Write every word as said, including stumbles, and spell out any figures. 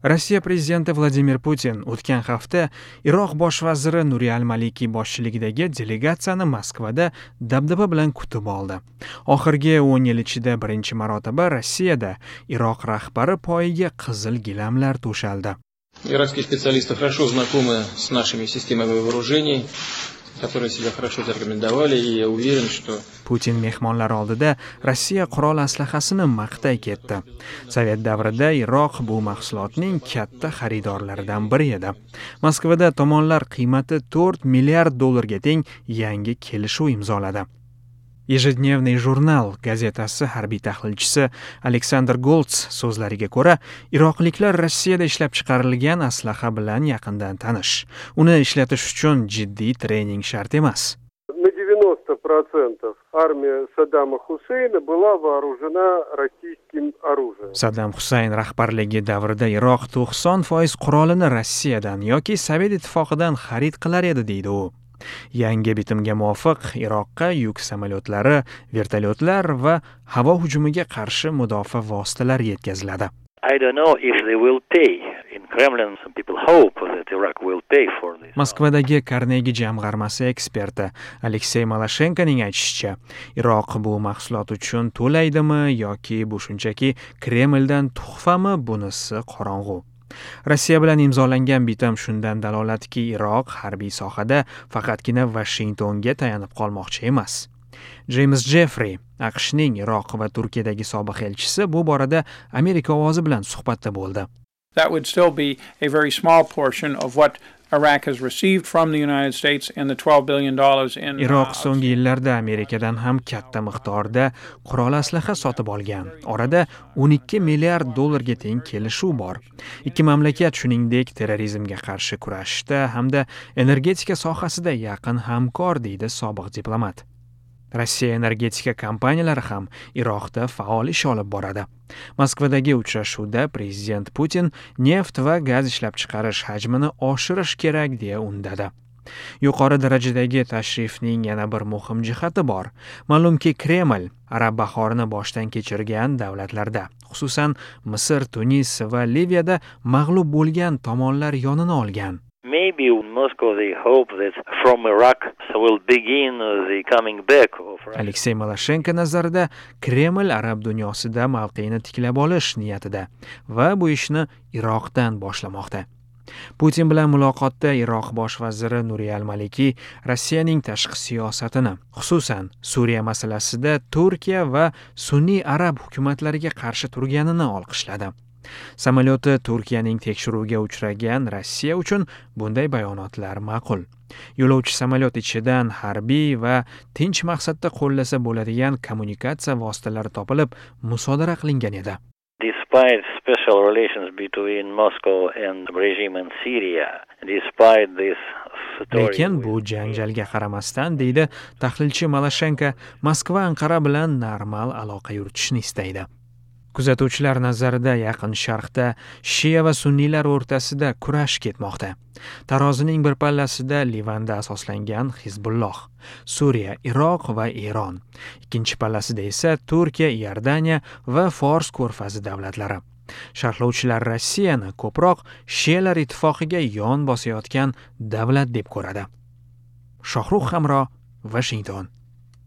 Rossiya prezidenti Vladimir Putin o'tgan hafta Iroq bosh vaziri Nuri al-Maliki boshchiligidagi delegatsiyani Moskvada dabdaba bilan kutib oldi. Oxirgi o'n yil ichida birinchi marotaba Rossiyada Iroq rahbari poyiga qizil gilamlar to'shaldi. Иракские специалисты хорошо знакомы с нашими системами вооружений, которые себя хорошо зарекомендовали, и я уверен, что Putin mehmonlar oldida Rossiya qurol aslahasini maqtay ketdi. Sovet davrida Iroq bu mahsulotning katta xaridorlaridan biri edi. Moskvada tomonlar qiymati to'rt milliard dollarga teng yangi kelishuv imzoladi. Ежедневный jurnal gazetasi harbiy tahlilchisi Aleksandr Golts so'zlariga ko'ra, iroqliklar Rossiyada ishlab chiqarilgan aslaha bilan yaqindan tanish. Uni ishlatish uchun jiddiy trening shart emas. На девяносто процентов армия Саддама Хусейна была вооружена российским оружием. Saddam Husayn rahbarligi davrida Iroq to'qson foiz qurolini Rossiyadan yoki Sovet ittifoqidan xarid qilar edi, deydi u. Yangi bitimga muvofiq Iroqqa yuk samolyotlari, vertolyotlar va havo hujumiga qarshi mudofaa vositalari yetkaziladi. I don't know if they will pay. In Kremlin, some people hope that Iraq will pay for this. Moskvadagi Carnegie jamg'armasi eksperti Aleksey Maloshenkoning aytishicha, Iroq bu mahsulot uchun to'laydimi yoki bu shunchaki Kremldan tuhfami, bunisi qorong'u. Rossiya bilan imzolangan bitim shundan dalolatki, Iroq harbiy sohada faqatgina Washingtonga tayanib qolmoqchi emas. James Jeffrey, AQShning Iroq va Turkiyadagi sobiq elchisi, bu borada Amerika ovozi bilan suhbatda bo'ldi. That would still be a very small portion of what Iraq has received from the United States and the twelve billion dollars in Iroq so'nggi yillarda Amerikadan ham katta miqdorda qurol aslaha sotib olgan. Orada o'n ikki milliard dollarga teng kelishuv bor. Ikki mamlakat shuningdek terrorizmga qarshi kurashishda hamda energetika sohasida yaqin hamkor, deydi sobiq diplomat. Rossiya energetika kompaniyalari ham Iroqda faol ish olib boradi. Moskvadagi uchrashuvda prezident Putin neft va gaz ishlab chiqarish hajmini oshirish kerak deya undadi. Yuqori darajadagi tashrifning yana bir muhim jihati bor. Ma'lumki, Kreml Arab bahorini boshdan kechirgan davlatlarda, xususan Misr, Tunis va Liviyada mag'lub bo'lgan tomonlar yonini olgan. Maybe in Moscow they hope that from Iraq will begin the coming back of Aleksey Maloshenko nazarida Kreml arab dunyosida mavqeini tiklab olish niyatida va bu ishni Iroqdan boshlamoqda. Putin bilan muloqotda Iroq bosh vaziri Nuri al-Maliki Rossiyaning tashqi siyosatini, xususan Suriya masalasida Turkiya va sunniy arab hukumatlariga qarshi turganini olqishladi. Samolyoti Turkiyaning tekshiruvga uchragan Rossiya uchun bunday bayonotlar ma'qul. Yo'lovchi samolyot ichidan harbiy va tinch maqsadda qo'llasa bo'ladigan kommunikatsiya vositalari topilib, musodara qilingan edi. Despite special relations between Moscow and regime in Syria, despite this story, lekin bu janjalga qaramasdan, deydi tahlilchi Maloshenko, Moskva Anqara bilan normal aloqa yuritishni istaydi. Kuzatuvchilar nazarida Yaqin Sharqda Shia va sunniylar o'rtasida kurash ketmoqda. Tarozining bir pallasida Livanda asoslangan Hizbulloh, Suriya, Iroq va Eron. Ikkinchi pallasida esa Turkiya, Iordaniya va Fors ko'rfazi davlatlari. Sharhlovchilar Rossiyani ko'proq Shialar ittifoqiga yon bosayotgan davlat deb ko'radi. Shohrux Hamro, Washington.